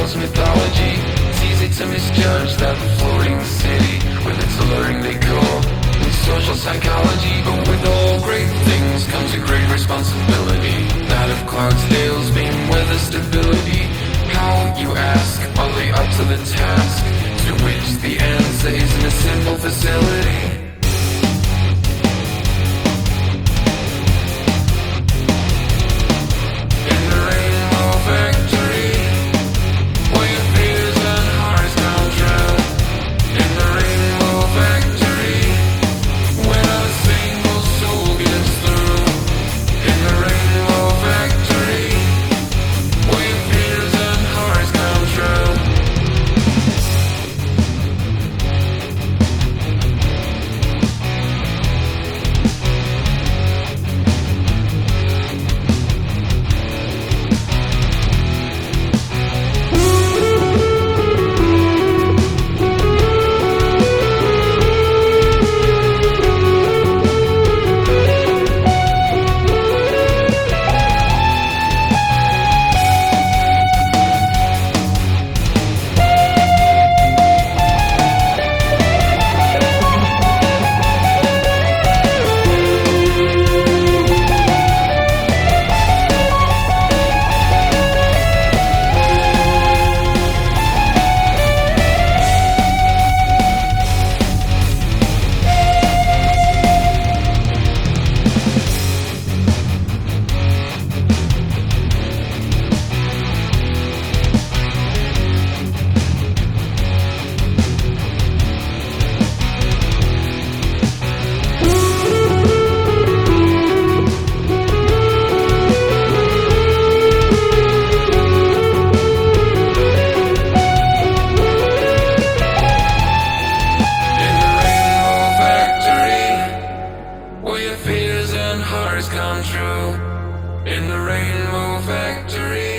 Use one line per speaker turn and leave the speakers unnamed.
world's mythology. It's easy to misjudge that floating city with its alluring decor and social psychology. But with all great things comes a great responsibility, that of Clarksdale's beam weather stability. How, you ask, are they up to the task? To which the answer isn't a simple facility. Fears and hearts come true in the Rainbow Factory.